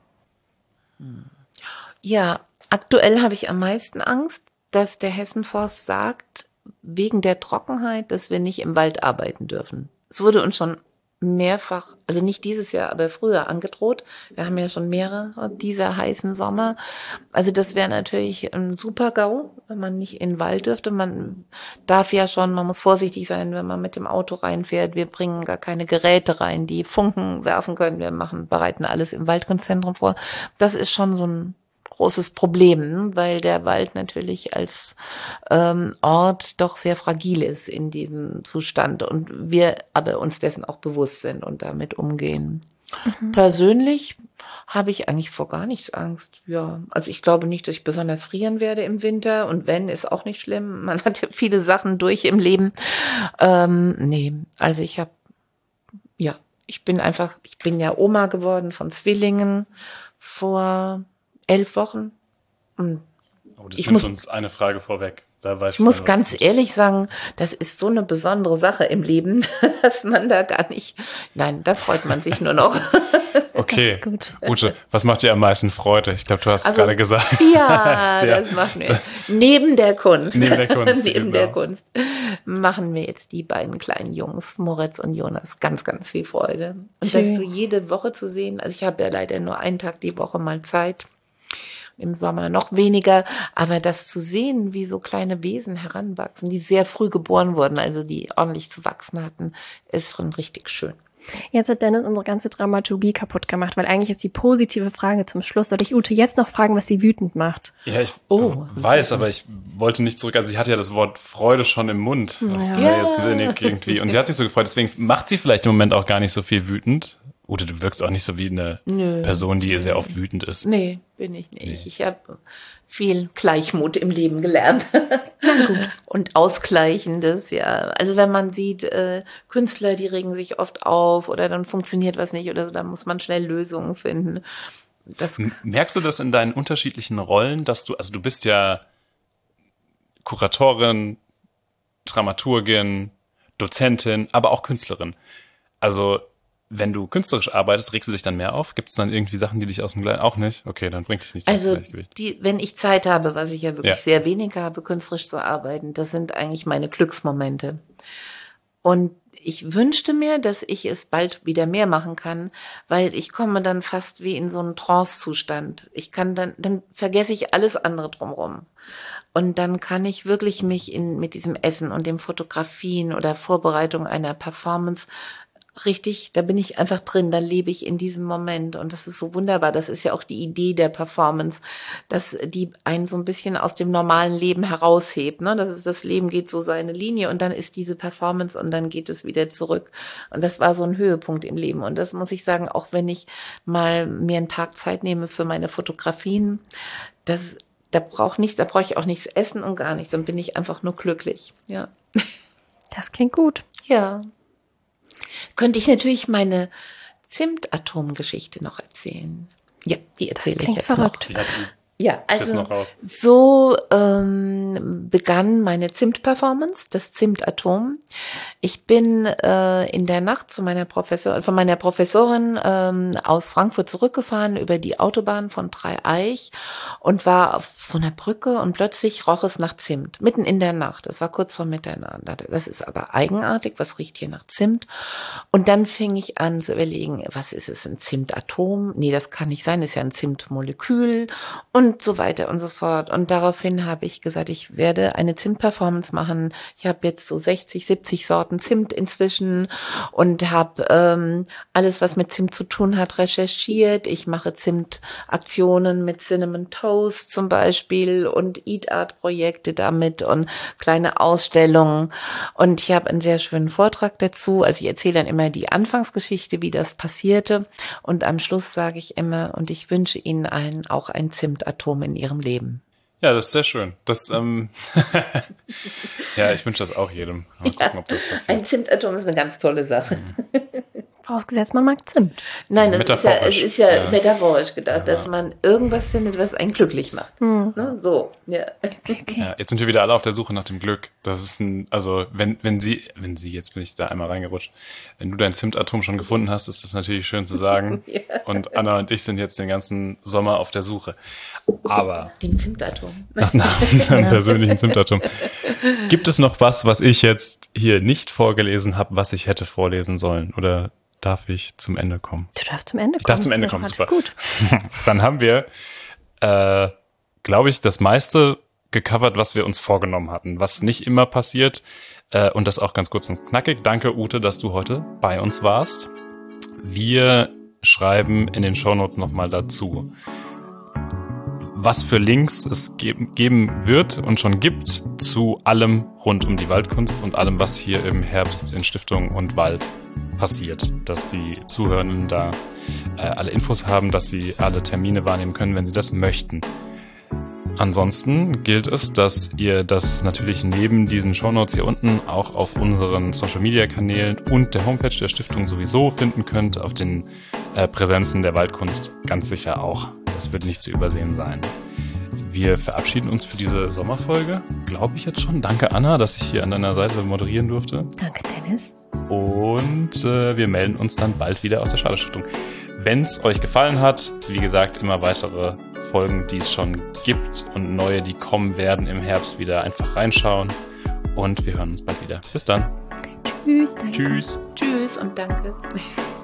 Ja, aktuell habe ich am meisten Angst, dass der Hessenforst sagt, wegen der Trockenheit, dass wir nicht im Wald arbeiten dürfen. Es wurde uns schon mehrfach, also nicht dieses Jahr, aber früher angedroht. Wir haben ja schon mehrere dieser heißen Sommer. Also das wäre natürlich ein Super-GAU, wenn man nicht in den Wald dürfte. Man darf ja schon, man muss vorsichtig sein, wenn man mit dem Auto reinfährt. Wir bringen gar keine Geräte rein, die Funken werfen können. Wir bereiten alles im Waldkunstzentrum vor. Das ist schon so ein großes Problem, weil der Wald natürlich als Ort doch sehr fragil ist in diesem Zustand und wir aber uns dessen auch bewusst sind und damit umgehen. Persönlich habe ich eigentlich vor gar nichts Angst. Ja, also ich glaube nicht, dass ich besonders frieren werde im Winter und wenn, ist auch nicht schlimm. Man hat ja viele Sachen durch im Leben. Nee, also ich bin ja Oma geworden von Zwillingen vor 11 Wochen. Oh, das nimmt uns eine Frage vorweg. Ich muss ganz ehrlich sagen, das ist so eine besondere Sache im Leben, dass man da gar nicht, nein, da freut man sich nur noch. Okay, Ute, was macht dir am meisten Freude? Ich glaube, du hast es gerade gesagt. Ja, das machen wir. Neben der Kunst. Neben der Kunst machen wir jetzt die beiden kleinen Jungs, Moritz und Jonas, ganz, ganz viel Freude. Und das so jede Woche zu sehen, also ich habe ja leider nur einen Tag die Woche mal Zeit. Im Sommer noch weniger, aber das zu sehen, wie so kleine Wesen heranwachsen, die sehr früh geboren wurden, also die ordentlich zu wachsen hatten, ist schon richtig schön. Jetzt hat Dennis unsere ganze Dramaturgie kaputt gemacht, weil eigentlich ist die positive Frage zum Schluss. Soll ich Ute jetzt noch fragen, was sie wütend macht? Ja, ich weiß, aber ich wollte nicht zurück. Also sie hatte ja das Wort Freude schon im Mund. Das war jetzt wenig irgendwie. Und sie hat sich so gefreut, deswegen macht sie vielleicht im Moment auch gar nicht so viel wütend. Ute, du wirkst auch nicht so wie eine Person, die sehr oft wütend ist. Nee, bin ich nicht. Nee. Ich habe viel Gleichmut im Leben gelernt. Und Ausgleichendes, ja. Also wenn man sieht, Künstler, die regen sich oft auf oder dann funktioniert was nicht oder so, dann muss man schnell Lösungen finden. Merkst du das in deinen unterschiedlichen Rollen, dass du bist ja Kuratorin, Dramaturgin, Dozentin, aber auch Künstlerin. Also wenn du künstlerisch arbeitest, regst du dich dann mehr auf? Gibt es dann irgendwie Sachen, die dich aus dem Gleis... Auch nicht? Okay, dann bringt dich nicht ins Gleichgewicht. Wenn ich Zeit habe, was ich ja wirklich sehr wenig habe, künstlerisch zu arbeiten, das sind eigentlich meine Glücksmomente. Und ich wünschte mir, dass ich es bald wieder mehr machen kann, weil ich komme dann fast wie in so einen Trance-Zustand. Dann vergesse ich alles andere drumherum. Und dann kann ich wirklich mich mit diesem Essen und dem Fotografien oder Vorbereitung einer Performance richtig, da bin ich einfach drin, da lebe ich in diesem Moment und das ist so wunderbar. Das ist ja auch die Idee der Performance, dass die einen so ein bisschen aus dem normalen Leben heraushebt. Ne? Das Leben geht so seine Linie und dann ist diese Performance und dann geht es wieder zurück. Und das war so ein Höhepunkt im Leben. Und das muss ich sagen, auch wenn ich mal mir einen Tag Zeit nehme für meine Fotografien, da brauche ich auch nichts essen und gar nichts. Dann bin ich einfach nur glücklich. Ja. Das klingt gut. Ja. Könnte ich natürlich meine Zimtatom-Geschichte noch erzählen. Ja, die erzähle ich jetzt verrückt. noch. Ja, also so begann meine Zimt-Performance, das Zimtatom. Ich bin in der Nacht von meiner Professorin aus Frankfurt zurückgefahren über die Autobahn von Dreieich und war auf so einer Brücke und plötzlich roch es nach Zimt, mitten in der Nacht. Es war kurz vor Mitternacht. Das ist aber eigenartig, was riecht hier nach Zimt? Und dann fing ich an zu überlegen, was ist es, ein Zimtatom? Nee, das kann nicht sein, ist ja ein Zimtmolekül und so weiter und so fort. Und daraufhin habe ich gesagt, ich werde eine Zimt-Performance machen. Ich habe jetzt so 60, 70 Sorten Zimt inzwischen und habe alles, was mit Zimt zu tun hat, recherchiert. Ich mache Zimt-Aktionen mit Cinnamon Toast zum Beispiel und Eat-Art-Projekte damit und kleine Ausstellungen. Und ich habe einen sehr schönen Vortrag dazu. Also ich erzähle dann immer die Anfangsgeschichte, wie das passierte. Und am Schluss sage ich immer, und ich wünsche Ihnen allen auch ein Zimtatom in ihrem Leben. Ja, das ist sehr schön. Das, ja, ich wünsche das auch jedem. Mal gucken, ob das passiert. Ein Zimtatom ist eine ganz tolle Sache. Vorausgesetzt, man mag Zimt. Nein, es ist ja metaphorisch gedacht, dass man irgendwas findet, was einen glücklich macht. Ne? So, ja. Okay. Ja, jetzt sind wir wieder alle auf der Suche nach dem Glück. Das ist also wenn sie, jetzt bin ich da einmal reingerutscht, wenn du dein Zimtatom schon gefunden hast, ist das natürlich schön zu sagen. Ja. Und Anna und ich sind jetzt den ganzen Sommer auf der Suche. Aber Dem Zimtatom. nach unserem persönlichen Zimtatom. Gibt es noch was ich jetzt hier nicht vorgelesen habe, was ich hätte vorlesen sollen? Oder darf ich zum Ende kommen? Du darfst zum Ende kommen. Ich darf zum Ende kommen, Alles super. gut. Dann haben wir, glaube ich, das meiste gecovert, was wir uns vorgenommen hatten, was nicht immer passiert und das auch ganz kurz und knackig. Danke, Ute, dass du heute bei uns warst. Wir schreiben in den Shownotes nochmal dazu, was für Links es geben wird und schon gibt zu allem rund um die Waldkunst und allem, was hier im Herbst in Stiftung und Wald passiert, dass die Zuhörenden da alle Infos haben, dass sie alle Termine wahrnehmen können, wenn sie das möchten. Ansonsten gilt es, dass ihr das natürlich neben diesen Shownotes hier unten auch auf unseren Social-Media-Kanälen und der Homepage der Stiftung sowieso finden könnt, auf den Präsenzen der Waldkunst ganz sicher auch. Das wird nicht zu übersehen sein. Wir verabschieden uns für diese Sommerfolge, glaube ich jetzt schon. Danke, Anna, dass ich hier an deiner Seite moderieren durfte. Danke, Dennis. Und wir melden uns dann bald wieder aus der Schade-Stiftung. Wenn es euch gefallen hat, wie gesagt, immer weitere Folgen, die es schon gibt und neue, die kommen werden im Herbst wieder, einfach reinschauen. Und wir hören uns bald wieder. Bis dann. Tschüss, danke. Tschüss. Tschüss und danke.